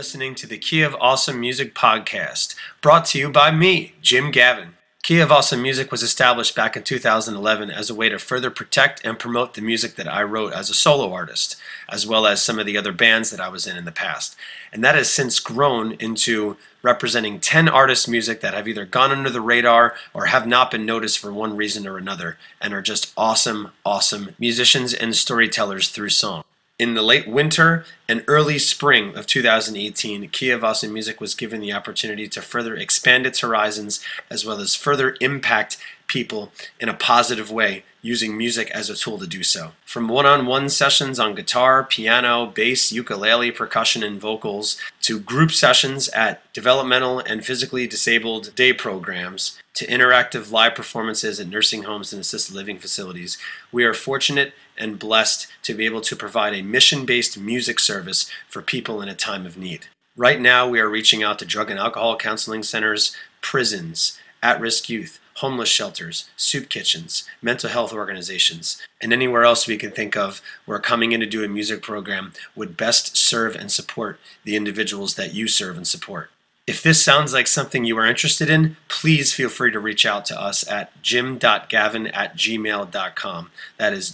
listening to the Key of Awesome Music podcast, brought to you by me, Jim Gavin. Key of Awesome Music was established back in 2011 as a way to further protect and promote the music that I wrote as a solo artist, as well as some of the other bands that I was in the past. And that has since grown into representing 10 artists' music that have either gone under the radar or have not been noticed for one reason or another, and are just awesome musicians and storytellers through song. In the late winter and early spring of 2018, Key of Awesome Music was given the opportunity to further expand its horizons as well as further impact people in a positive way using music as a tool to do so. From one-on-one sessions on guitar, piano, bass, ukulele, percussion, and vocals, to group sessions at developmental and physically disabled day programs, to interactive live performances at nursing homes and assisted living facilities, we are fortunate and blessed to be able to provide a mission-based music service for people in a time of need. Right now, we are reaching out to drug and alcohol counseling centers, prisons, at-risk youth, homeless shelters, soup kitchens, mental health organizations, and anywhere else we can think of where coming in to do a music program would best serve and support the individuals that you serve and support. If this sounds like something you are interested in, please feel free to reach out to us at jim.gavin@gmail.com. That is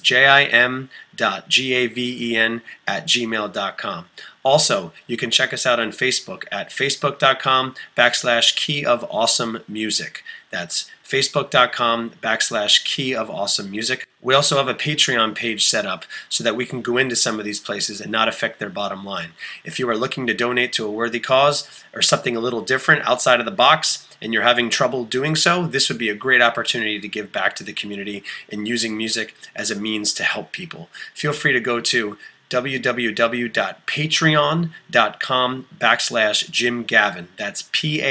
jim.gaven@gmail.com. Also, you can check us out on Facebook at facebook.com/Key of Awesome Music. That's facebook.com/Key of Awesome Music. We also have a Patreon page set up so that we can go into some of these places and not affect their bottom line. If you are looking to donate to a worthy cause or something a little different outside of the box and you're having trouble doing so, this would be a great opportunity to give back to the community and using music as a means to help people. Feel free to go to www.patreon.com/Jim Gavin. That's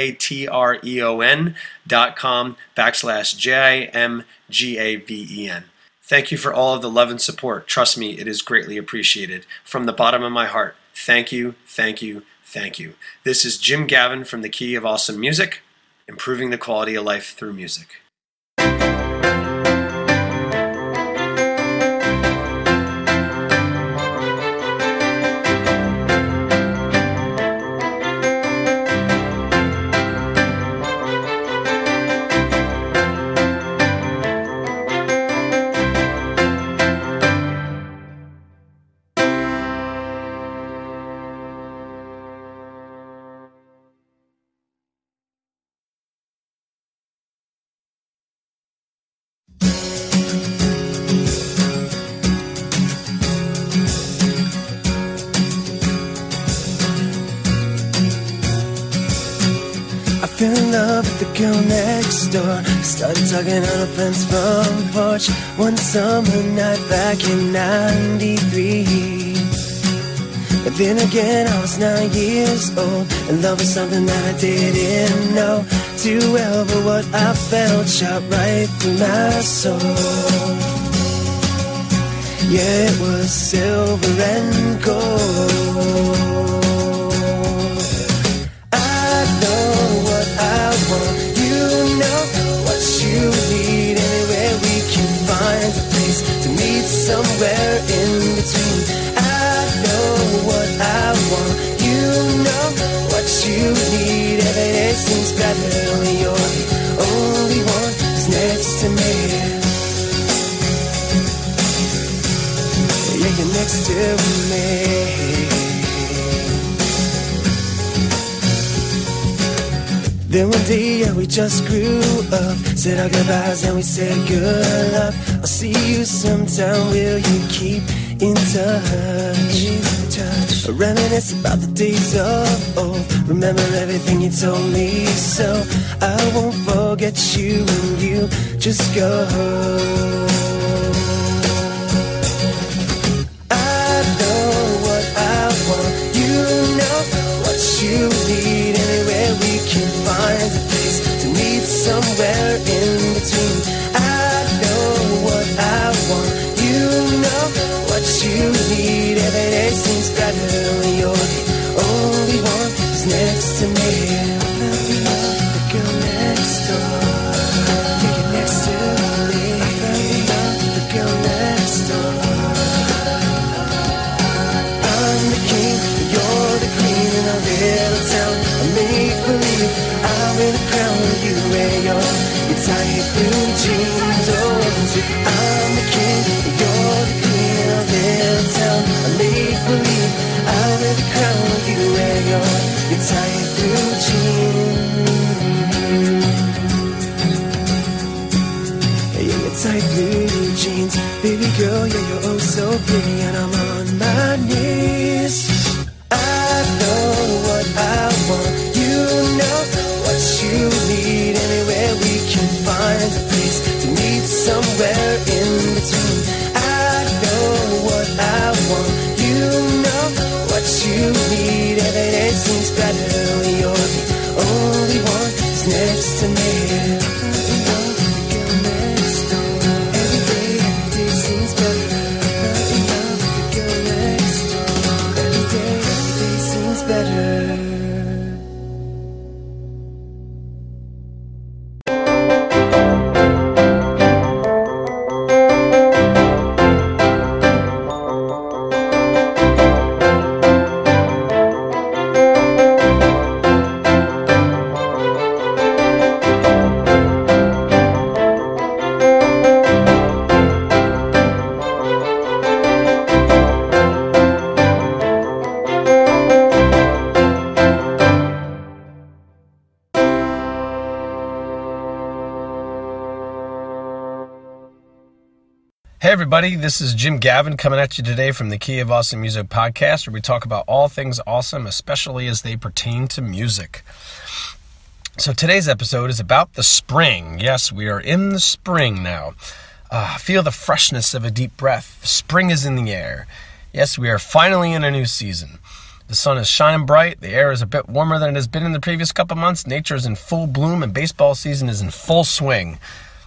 patreon.com/JIMGAVEN. Thank you for all of the love and support. Trust me, it is greatly appreciated. From the bottom of my heart, thank you, thank you, thank you. This is Jim Gavin from the Key of Awesome Music, improving the quality of life through music. Fell in love with the girl next door. Started talking on a friend's front porch one summer night back in '93. But then again, I was 9 years old, and love was something that I didn't know too well. But what I felt shot right through my soul. Yeah, it was silver and gold. You know what you need. Anywhere we can find a place to meet somewhere in between. I know what I want. You know what you need. Every day seems better when you're the only one who's next to me. Yeah, you're next to me. Then one day, yeah, we just grew up, said our goodbyes and we said good luck. I'll see you sometime, will you keep in touch? Reminisce about the days of old, remember everything you told me, so I won't forget you when you just go. I know what I want, you know what you need. Anywhere we can find a place to meet somewhere in between. I know what I want, you know what you need. Every day seems better when you're the only one who's next to me. I fell in love with the girl next door. Yeah, you're next to me. I fell in love with the girl next door. I'm the king, you're the queen, and I live wear the crown you wear your tight blue jeans. Oh, I'm the king, you're the queen of their town. I make believe I'll wear the crown you wear your tight blue jeans. Yeah, your tight blue jeans. Baby girl, yeah, you're oh so pretty, and I'm on my knees. I know what I want, you know what you need. Anywhere we can find a place to meet somewhere in between. I know what I want, you know what you need. Every day seems better when you're the only one who's next to me. Every day seems better. Better. Hey everybody, this is Jim Gavin coming at you today from the Key of Awesome Music podcast, where we talk about all things awesome, especially as they pertain to music. So today's episode is about the spring. Yes, we are in the spring now. Feel the freshness of a deep breath. Spring is in the air. Yes, we are finally in a new season. The sun is shining bright, the air is a bit warmer than it has been in the previous couple months, nature is in full bloom, and baseball season is in full swing.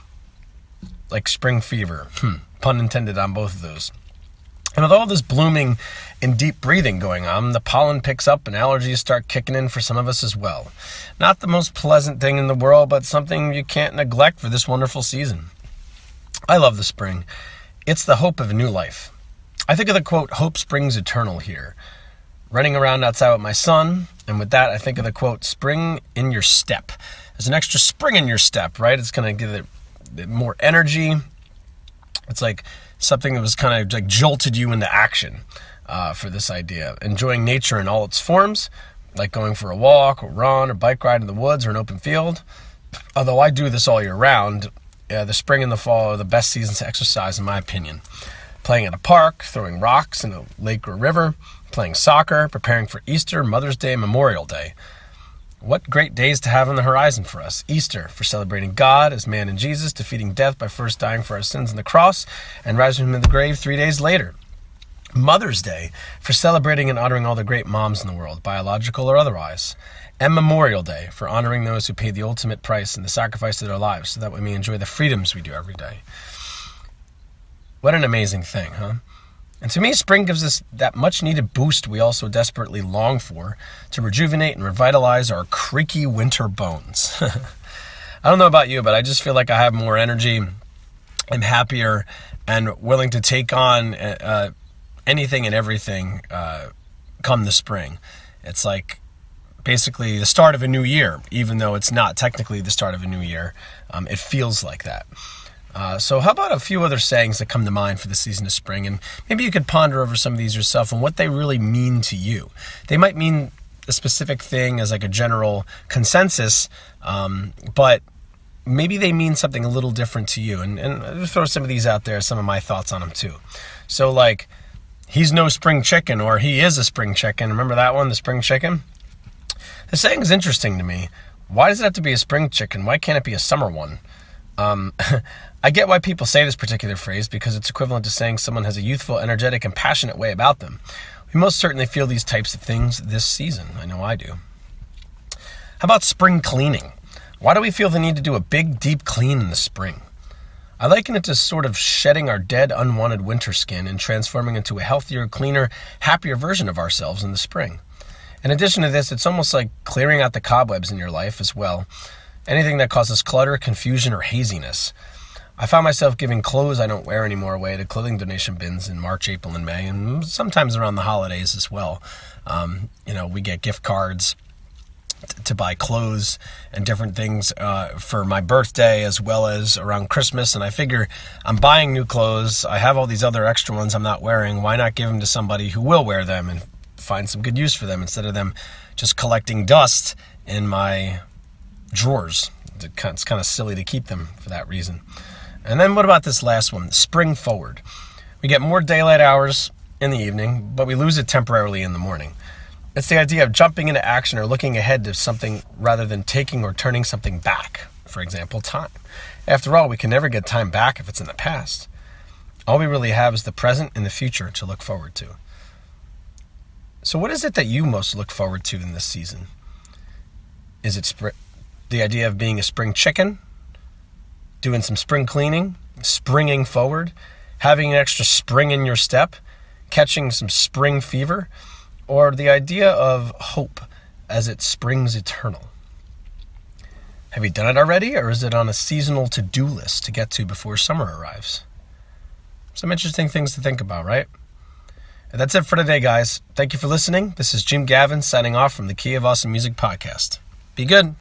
Like spring fever. Pun intended on both of those. And with all this blooming and deep breathing going on, the pollen picks up and allergies start kicking in for some of us as well. Not the most pleasant thing in the world, but something you can't neglect for this wonderful season. I love the spring. It's the hope of a new life. I think of the quote, "Hope springs eternal" here. Running around outside with my son, and with that I think of the quote, "Spring in your step." There's an extra spring in your step, right? It's going to give it more energy. It's like something that was kind of like jolted you into action for this idea. Enjoying nature in all its forms, like going for a walk or run or bike ride in the woods or an open field. Although I do this all year round, the spring and the fall are the best seasons to exercise in my opinion. Playing at a park, throwing rocks in a lake or river, playing soccer, preparing for Easter, Mother's Day, Memorial Day. What great days to have on the horizon for us. Easter, for celebrating God as man in Jesus, defeating death by first dying for our sins on the cross and rising from the grave 3 days later. Mother's Day, for celebrating and honoring all the great moms in the world, biological or otherwise. And Memorial Day, for honoring those who paid the ultimate price and the sacrifice of their lives so that we may enjoy the freedoms we do every day. What an amazing thing, huh? And to me, spring gives us that much-needed boost we also desperately long for to rejuvenate and revitalize our creaky winter bones. I don't know about you, but I just feel like I have more energy, I'm happier, and willing to take on anything and everything come the spring. It's like basically the start of a new year, even though it's not technically the start of a new year. It feels like that. So how about a few other sayings that come to mind for the season of spring? And maybe you could ponder over some of these yourself and what they really mean to you. They might mean a specific thing as like a general consensus, but maybe they mean something a little different to you. And I'll throw some of these out there, some of my thoughts on them too. So like, he's no spring chicken, or he is a spring chicken. Remember that one, the spring chicken? The saying is interesting to me. Why does it have to be a spring chicken? Why can't it be a summer one? I get why people say this particular phrase because it's equivalent to saying someone has a youthful, energetic, and passionate way about them. We most certainly feel these types of things this season. I know I do. How about spring cleaning? Why do we feel the need to do a big, deep clean in the spring? I liken it to sort of shedding our dead, unwanted winter skin and transforming into a healthier, cleaner, happier version of ourselves in the spring. In addition to this, it's almost like clearing out the cobwebs in your life as well. Anything that causes clutter, confusion, or haziness. I found myself giving clothes I don't wear anymore away to clothing donation bins in March, April, and May, and sometimes around the holidays as well. We get gift cards to buy clothes and different things for my birthday as well as around Christmas. And I figure I'm buying new clothes. I have all these other extra ones I'm not wearing. Why not give them to somebody who will wear them and find some good use for them instead of them just collecting dust in my drawers? It's kind of silly to keep them for that reason. And then what about this last one? Spring forward. We get more daylight hours in the evening, but we lose it temporarily in the morning. It's the idea of jumping into action or looking ahead to something rather than taking or turning something back. For example, time. After all, we can never get time back if it's in the past. All we really have is the present and the future to look forward to. So what is it that you most look forward to in this season? Is it the idea of being a spring chicken? Doing some spring cleaning? Springing forward? Having an extra spring in your step? Catching some spring fever? Or the idea of hope as it springs eternal? Have you done it already, or is it on a seasonal to-do list to get to before summer arrives? Some interesting things to think about, right? And that's it for today, guys. Thank you for listening. This is Jim Gavin signing off from the Key of Awesome Music podcast. Be good.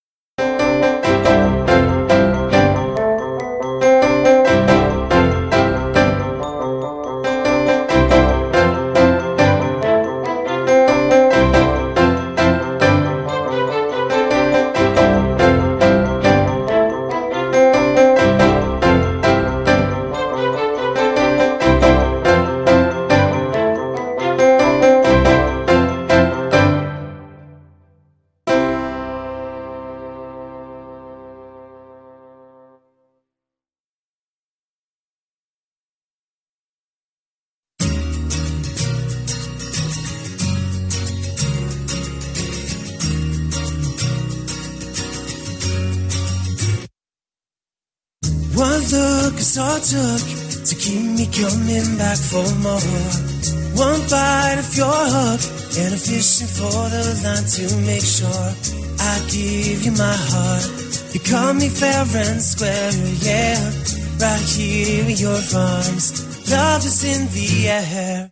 One look is all it took to keep me coming back for more. One bite of your hook and I'm fishing for the line to make sure I give you my heart. You call me fair and square, yeah, right here in your arms. Love is in the air.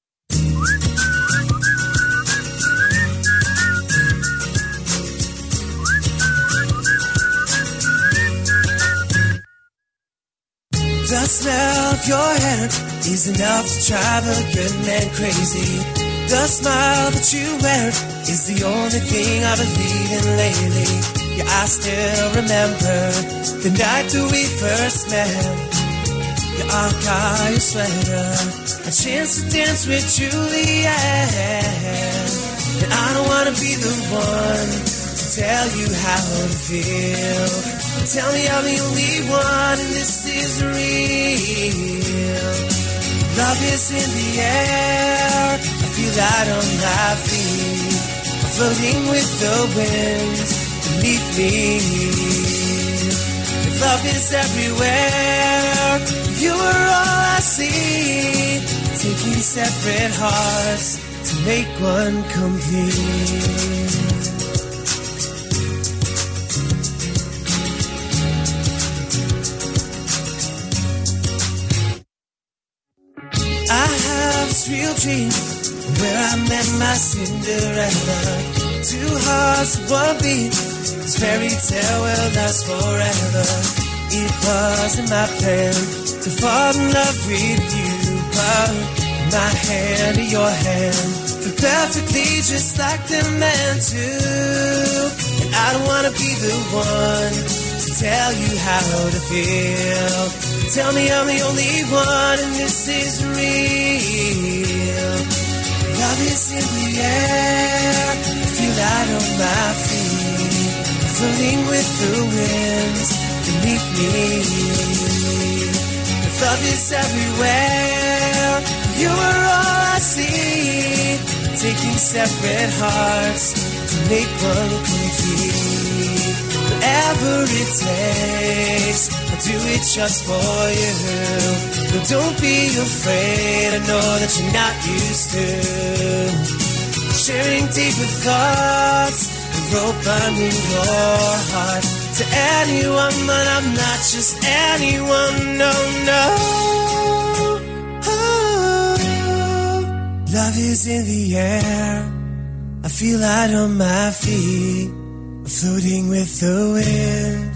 The smell of your hair is enough to drive a good man crazy. The smile that you wear is the only thing I believe in lately. Yeah, I still remember the night that we first met. Yeah, I got your sweater, a chance to dance with Juliet. And I don't wanna be the one to tell you how to feel. Tell me I'm the only one and this is real. Love is in the air, I feel that on my feet. I'm floating with the wind beneath me. If love is everywhere, you are all I see. Taking separate hearts to make one complete. Real dream where I met my Cinderella. Two hearts, one beat. This fairy tale will last forever. It wasn't my plan to fall in love with you, but my hand in your hand feel perfectly just like the man too. And I don't wanna be the one to tell you how to feel. Tell me I'm the only one and this is real. Love is in the air, I feel that on my feet. Floating with the wind beneath me. If love is everywhere, you are all I see. Taking separate hearts to make one complete. Whatever it takes, I'll do it just for you. But don't be afraid, I know that you're not used to sharing deeper thoughts and opening your heart to anyone, but I'm not just anyone, no, no. Oh, love is in the air, I feel light on my feet, floating with the wind.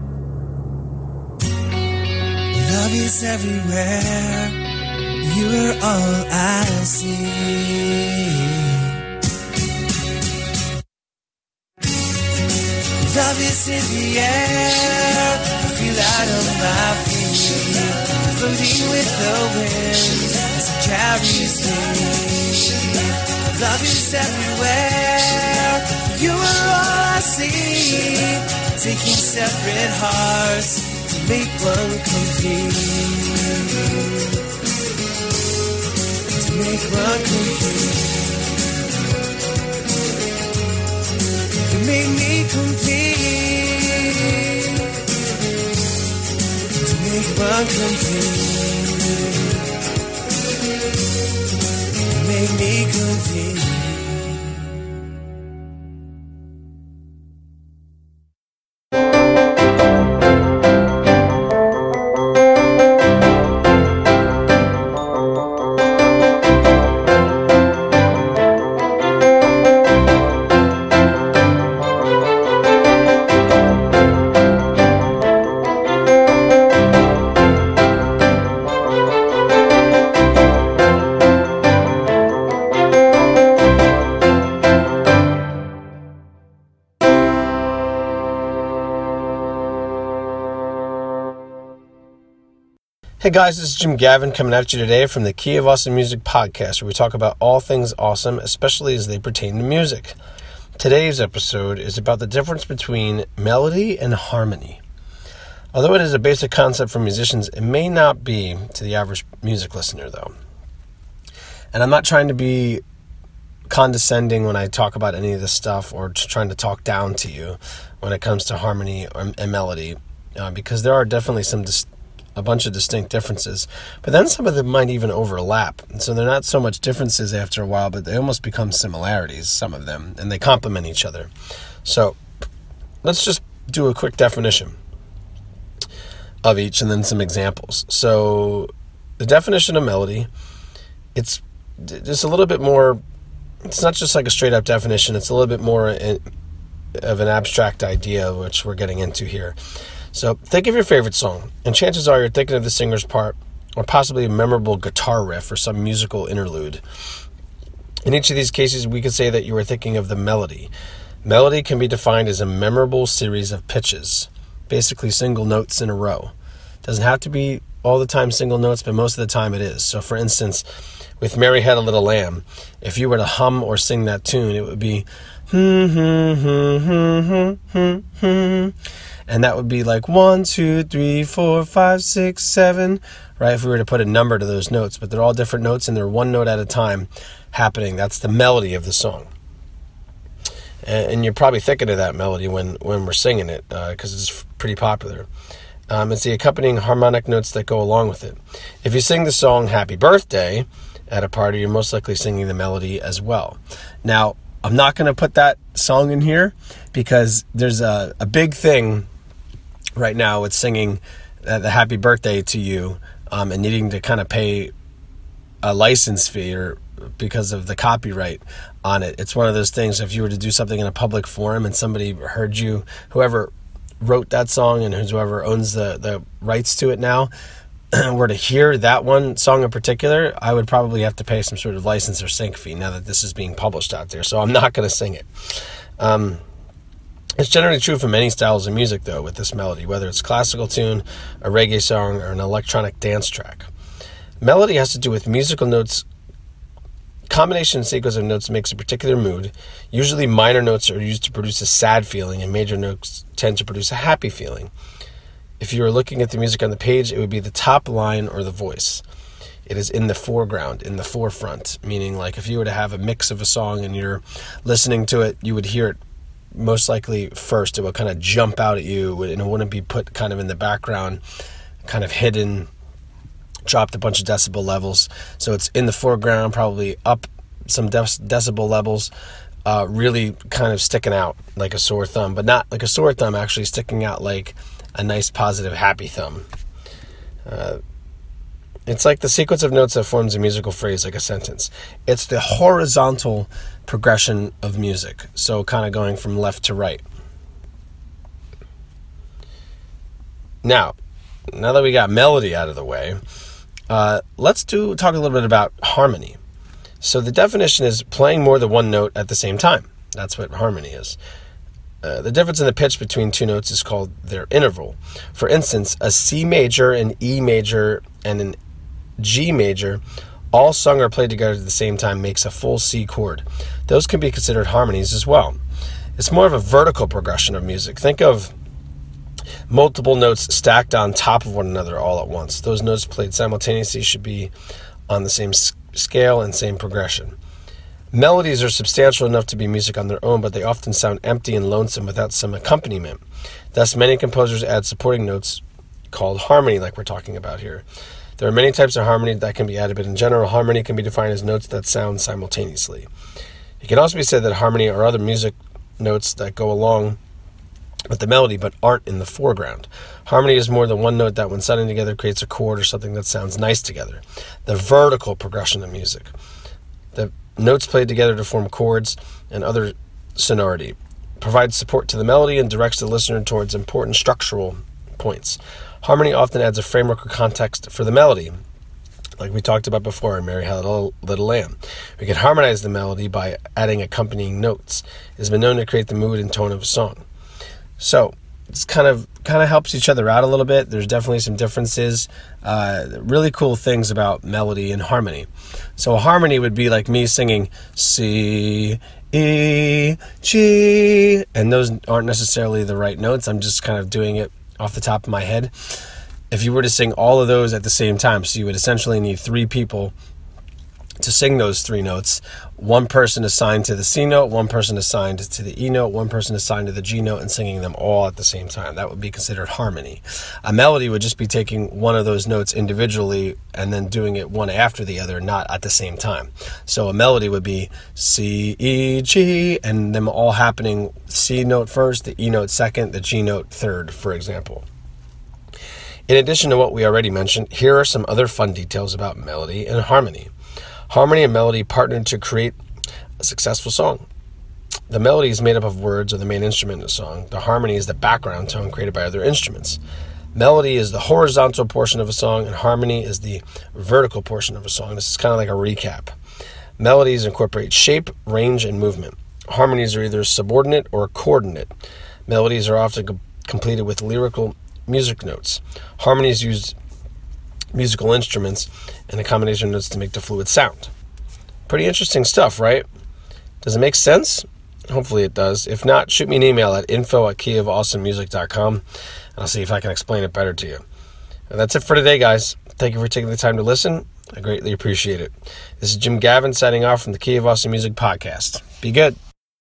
Love is everywhere, you are all I see. Love is in the air, I feel light on my feet, floating with the wind as it carries me. Love is everywhere, you are all I see, taking separate hearts to make one complete, to make one complete. You make me complete, to make one complete. You make me complete. Hey guys, this is Jim Gavin coming at you today from the Key of Awesome Music podcast, where we talk about all things awesome, especially as they pertain to music. Today's episode is about the difference between melody and harmony. Although it is a basic concept for musicians, it may not be to the average music listener though. And I'm not trying to be condescending when I talk about any of this stuff or trying to talk down to you when it comes to harmony and melody, because there are definitely a bunch of distinct differences, but then some of them might even overlap. And so they're not so much differences after a while, but they almost become similarities, some of them, and they complement each other. So let's just do a quick definition of each and then some examples. So the definition of melody, it's just a little bit more, it's not just like a straight up definition, it's a little bit more of an abstract idea, which we're getting into here. So think of your favorite song, and chances are you're thinking of the singer's part or possibly a memorable guitar riff or some musical interlude. In each of these cases, we could say that you are thinking of the melody. Melody can be defined as a memorable series of pitches, basically single notes in a row. It doesn't have to be all the time single notes, but most of the time it is. So for instance, with Mary Had a Little Lamb, if you were to hum or sing that tune, it would be and that would be like 1, 2, 3, 4, 5, 6, 7, right? If we were to put a number to those notes, but they're all different notes and they're one note at a time happening. That's the melody of the song. And you're probably thinking of that melody when we're singing it, because it's pretty popular. It's the accompanying harmonic notes that go along with it. If you sing the song Happy Birthday at a party, you're most likely singing the melody as well. Now, I'm not going to put that song in here because there's a big thing right now with singing the happy birthday to you and needing to kind of pay a license fee or because of the copyright on it. It's one of those things, if you were to do something in a public forum and somebody heard you, whoever wrote that song and whoever owns the rights to it now, were to hear that one song in particular, I would probably have to pay some sort of license or sync fee now that this is being published out there. So I'm not going to sing it. It's generally true for many styles of music, though, with this melody, whether it's classical tune, a reggae song, or an electronic dance track. Melody has to do with musical notes. Combination and sequence of notes makes a particular mood. Usually minor notes are used to produce a sad feeling, and major notes tend to produce a happy feeling. If you were looking at the music on the page, it would be the top line or the voice. It is in the foreground, in the forefront, meaning like if you were to have a mix of a song and you're listening to it, you would hear it most likely first. It will kind of jump out at you, and it wouldn't be put kind of in the background, kind of hidden, dropped a bunch of decibel levels. So it's in the foreground, probably up some decibel levels, really kind of sticking out like a sore thumb, but not like a sore thumb, actually sticking out like a nice, positive, happy thumb. It's like the sequence of notes that forms a musical phrase, like a sentence. It's the horizontal progression of music, so kind of going from left to right. Now that we got melody out of the way, let's talk a little bit about harmony. So the definition is playing more than one note at the same time. That's what harmony is. The difference in the pitch between two notes is called their interval. For instance, a C major, an E major, and an G major, all sung or played together at the same time, makes a full C chord. Those can be considered harmonies as well. It's more of a vertical progression of music. Think of multiple notes stacked on top of one another all at once. Those notes played simultaneously should be on the same scale and same progression. Melodies are substantial enough to be music on their own, but they often sound empty and lonesome without some accompaniment. Thus, many composers add supporting notes called harmony, like we're talking about here. There are many types of harmony that can be added, but in general, harmony can be defined as notes that sound simultaneously. It can also be said that harmony are other music notes that go along with the melody but aren't in the foreground. Harmony is more than one note that, when sung together, creates a chord or something that sounds nice together. The vertical progression of music. The notes played together to form chords and other sonority, provides support to the melody, and directs the listener towards important structural points. Harmony often adds a framework or context for the melody, like we talked about before in Mary Had a Little Lamb. We can harmonize the melody by adding accompanying notes. It has been known to create the mood and tone of a song. So it's kind of helps each other out a little bit. There's definitely some differences. Really cool things about melody and harmony. So a harmony would be like me singing C, E, G, and those aren't necessarily the right notes. I'm just kind of doing it off the top of my head. If you were to sing all of those at the same time, so you would essentially need three people to sing those three notes. One person assigned to the C note, one person assigned to the E note, one person assigned to the G note, and singing them all at the same time. That would be considered harmony. A melody would just be taking one of those notes individually and then doing it one after the other, not at the same time. So a melody would be C, E, G, and them all happening C note first, the E note second, the G note third, for example. In addition to what we already mentioned, here are some other fun details about melody and harmony. Harmony and melody partnered to create a successful song. The melody is made up of words or the main instrument in a song. The harmony is the background tone created by other instruments. Melody is the horizontal portion of a song, and harmony is the vertical portion of a song. This is kind of like a recap. Melodies incorporate shape, range, and movement. Harmonies are either subordinate or coordinate. Melodies are often completed with lyrical music notes. Harmonies use musical instruments and a combination of notes to make the fluid sound. Pretty interesting stuff, right? Does it make sense? Hopefully it does. If not, shoot me an email at info@keyofawesomemusic.com and I'll see if I can explain it better to you. And that's it for today, guys. Thank you for taking the time to listen. I greatly appreciate it. This is Jim Gavin signing off from the Key of Awesome Music podcast. Be good.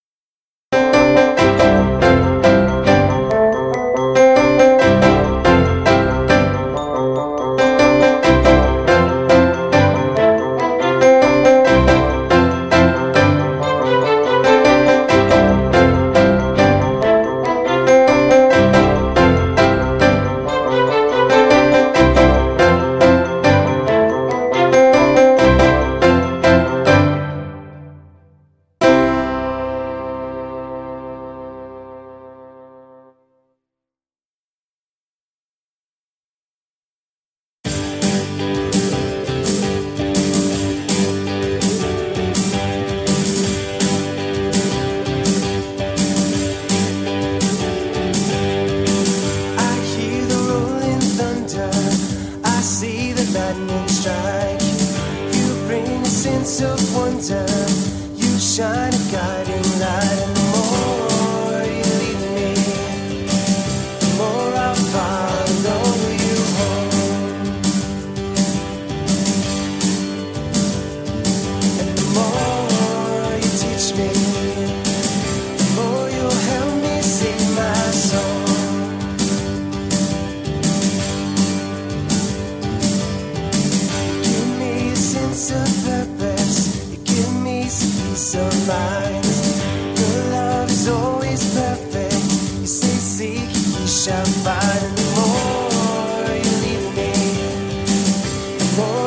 Shine a guiding light, and the more you lead me, the more I'll follow you home. And the more you teach me, the more you'll help me sing my song. Give me a sense of purpose, you give me some peace of mind. Your love is always perfect. You say seek, you shall find. And the more you lead me, the more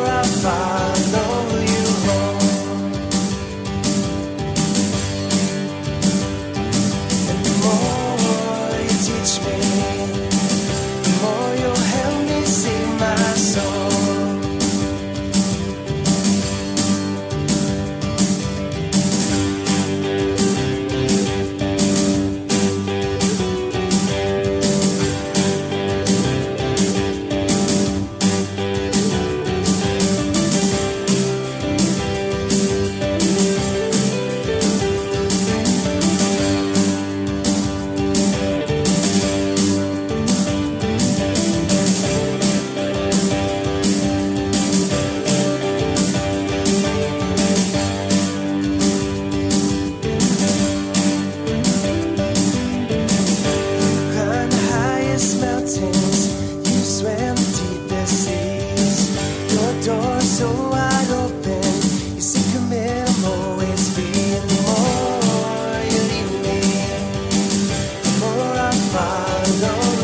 know